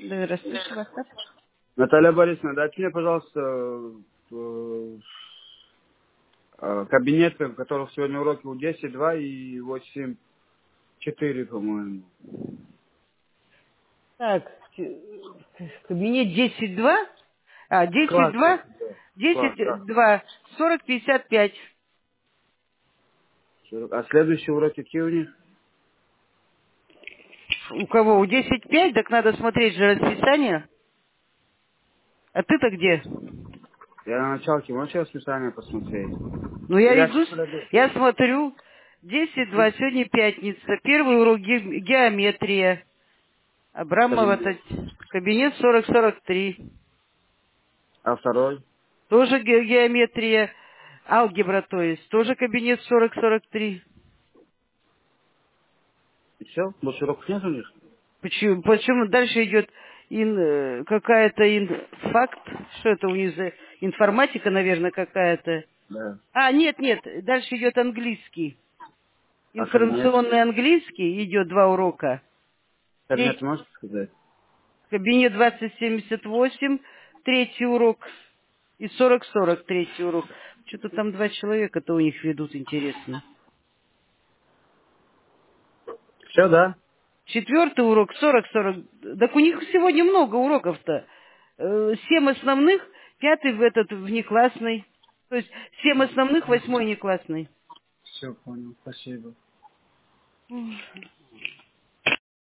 Здравствуйте, WhatsApp. Наталья Борисовна, дайте мне, пожалуйста, кабинеты, в которых сегодня уроки у 10.2 и 8.4, по-моему. Так, кабинет 10.2. А, Класс. 10.2. Да. Класс, да. 10.2. 40-55. А следующие уроки какие у них? У кого? У 10.5? Так надо смотреть же расписание. А ты-то где? Я на началке, можете расписание посмотреть? Ну, я Я иду, сейчас подойду. я смотрю. 10.2. Сегодня пятница. Первый урок геометрия. Абрамова, Кабинет. кабинет 40-43. А второй? Тоже геометрия. Алгебра, то есть. Тоже кабинет 40-43. И все? Больше уроков нет у них? Почему дальше идет какая-то факт? Что это у них за информатика, наверное, какая-то? Да. А, нет, нет, дальше идет английский. А кабинет? Информационный английский идет 2 урока. Кабинет Третий, можете сказать? кабинет 2078, третий урок. И 40-40, третий урок. Что-то там 2 человека-то у них ведут, интересно. Все, да? Четвертый урок 40-40. Так у них сегодня много уроков-то. 7 основных, пятый в этот внеклассный. То есть 7 основных, 8 неклассный. Все, понял. Спасибо.